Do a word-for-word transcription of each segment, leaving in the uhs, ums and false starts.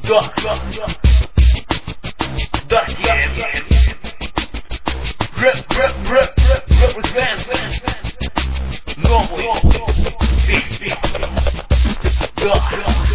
Да, да, да, рэп, рэп, рэп, рэп, репрезент новый песни. Да,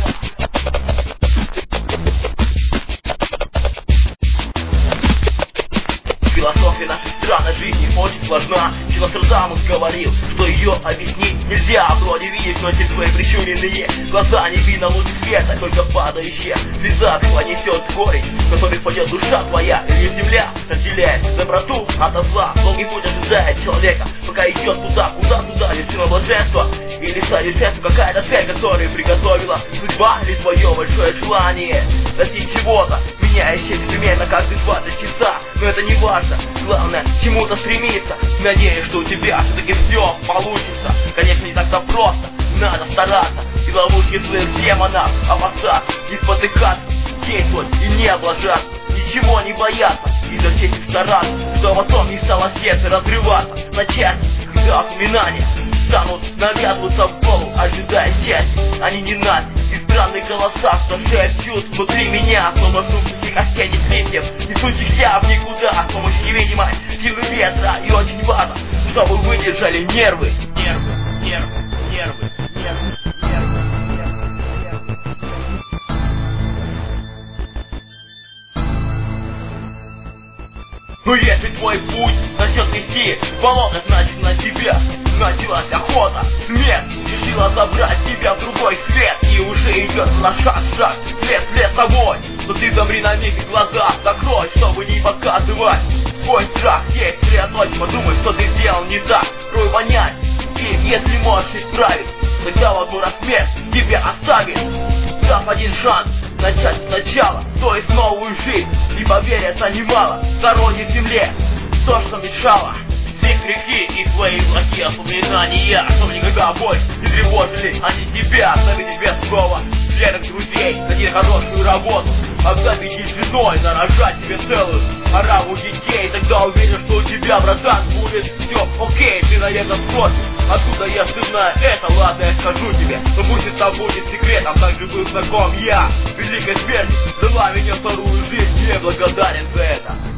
философия нашей странной жизни очень сложна. Философ говорил, что ее объяснить нельзя. Вроде видишь, но через свои прищуренные глаза не видно луч света, только падающая слеза несет корень, в который пойдет душа твоя. Или земля разделяет доброту от зла. Долгий путь ожидает человека, пока идет туда, куда туда, вершина блаженства. Или совершенство какая-то цель, которую приготовила судьба, или твое большое желание достичь чего-то, меняющее примерно каждые двадцать часа. Но это не важно, главное к чему-то стремиться. Надеюсь, что у тебя все-таки все получится. Конечно, не так-то просто, надо стараться и ловушки своих демонов опасаться, не спотыкаться, действовать и не облажаться, ничего не бояться, изо всех стараться, что потом не стало сердце разрываться на части, когда воспоминания станут навязываться в голову, ожидая счастья, они не нас. И странные голоса, что шепчут внутри меня, словно шумских осенних листьев, несущихся в никуда, с помощью невидимой силы ветра. И очень важно, чтобы выдержали нервы, нервы, нервы, нервы, нервы, нервы. Но если твой путь начнет вести в болото, значит на тебя началась охота. Смерть решила забрать тебя в другой свет, и уже идет на шаг, шаг, след, след тобой. Но ты замри на миг и глаза закрой, чтобы не показывать свой страх. Есть сосредоточь, подумай, что ты сделал не так. Прой понять, и если можешь исправить, тогда возможно смерть тебя оставит. Дав один шанс начать сначала, то есть новую жизнь, и повериться немало сторонней земле, то, что мешало. Все грехи и твои плохие воспоминания, что никогда больше не тревожили они тебя, оставили тебе снова верных друзей за нехорошую работу, обзаведись женой, нарожать тебе целую ораву детей. Тогда уверен, что у тебя, братан, будет все окей. Ты, наверное, спросишь, откуда я знаю это? Ладно, я скажу тебе, но пусть это будет секретом. Также был знаком я, великой смерти дала мне вторую жизнь, я благодарен за это.